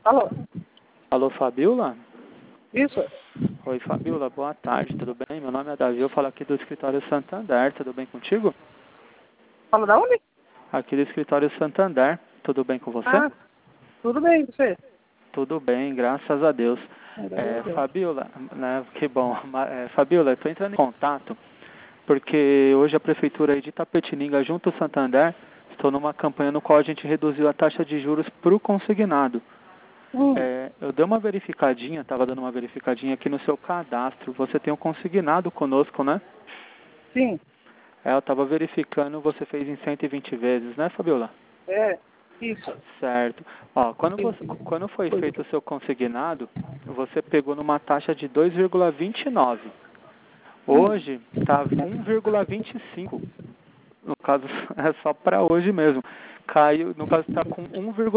Alô? Alô, Fabiola? Isso? Oi, Fabiola, boa tarde, tudo bem? Meu nome é Davi, eu falo aqui do escritório Santander, tudo bem contigo? Fala da onde? Aqui do escritório Santander, tudo bem com você? Ah, tudo bem, você? Tudo bem, graças a Deus. Fabiola, né, que bom. Fabiola, eu estou entrando em contato porque hoje a Prefeitura aí de Itapetininga, junto ao Santander, estou numa campanha no qual a gente reduziu a taxa de juros para o consignado. Eu dei uma verificadinha, estava dando uma verificadinha aqui no seu cadastro. Você tem um consignado conosco, né? Sim. Eu estava verificando, você fez em 120 vezes, né, Fabiola? Isso. Certo. Ó, quando foi feito o seu consignado, você pegou numa taxa de 2,29. Hoje está 1,25. No caso, é só para hoje mesmo. Caiu, no caso, está com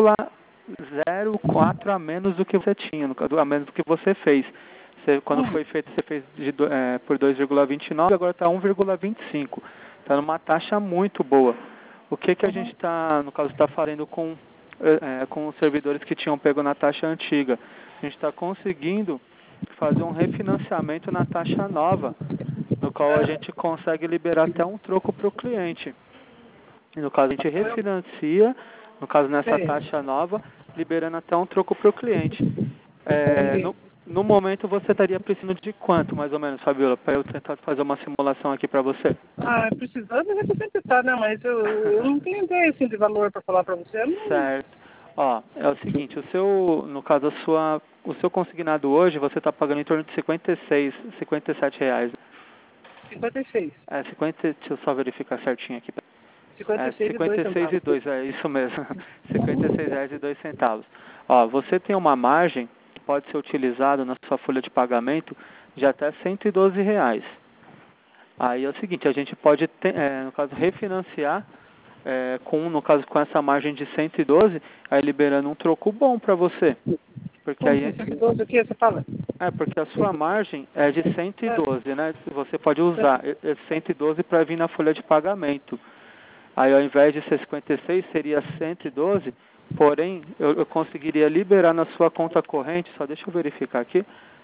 1,04 a menos do que você tinha, no caso, a menos do que você fez. Quando foi feito, você fez por 2,29, agora está 1,25. Está numa taxa muito boa. O que a gente está, no caso, está fazendo com os servidores que tinham pego na taxa antiga? A gente está conseguindo fazer um refinanciamento na taxa nova, no qual a gente consegue liberar até um troco para o cliente. E no caso, a gente refinancia, no caso, nessa taxa nova, liberando até um troco para o cliente. No momento, você estaria precisando de quanto, mais ou menos, Fabiola, para eu tentar fazer uma simulação aqui para você? Precisando, a gente sempre tá, né? Mas eu não tenho ideia, assim, de valor para falar para você. Certo. Ó, é o seguinte, no caso, o seu consignado hoje, você está pagando em torno de 57 reais. 56. 50, deixa eu só verificar certinho aqui. 56 e 2, é isso mesmo. R$56,02. Ó, você tem uma margem que pode ser utilizada na sua folha de pagamento de até R$112. Aí é o seguinte, a gente pode, no caso, refinanciar no caso, com essa margem de 112, aí liberando um troco bom para você. Porque aí 112 o que você fala? porque a sua margem é de 112, né? Você pode usar esse 112 para vir na folha de pagamento. Aí ao invés de ser 56, seria 112, porém eu conseguiria liberar na sua conta corrente, só deixa eu verificar aqui,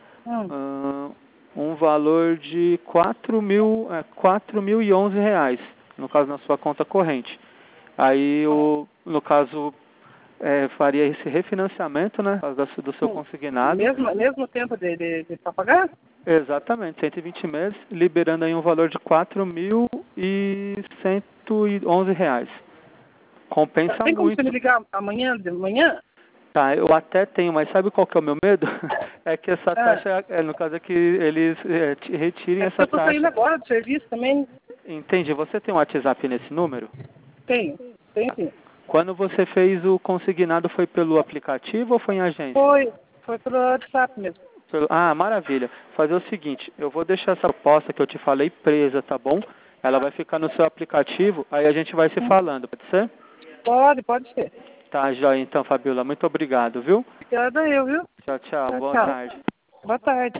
um valor de R$4.011, no caso na sua conta corrente. Aí no caso faria esse refinanciamento, né, do seu consignado. Mesmo tempo de pagar? Exatamente, 120 meses, liberando aí um valor de R$4.111. Compensa Tem como muito. você me ligar amanhã, de manhã? Tá, eu até tenho, mas sabe qual que é o meu medo? É que essa taxa, no caso é que eles retirem essa eu tô taxa. saindo agora do serviço também. Entendi. Você tem um WhatsApp nesse número? Tenho sim. Quando você fez o consignado, foi pelo aplicativo ou foi em agência? Foi pelo WhatsApp mesmo. Maravilha. Fazer o seguinte, eu vou deixar essa proposta que eu te falei presa, tá bom? Ela vai ficar no seu aplicativo, aí a gente vai se falando, pode ser? Pode ser. Tá, joia então, Fabiola. Muito obrigado, viu? Obrigada eu, viu? Tchau, tchau. Boa tarde. Boa tarde.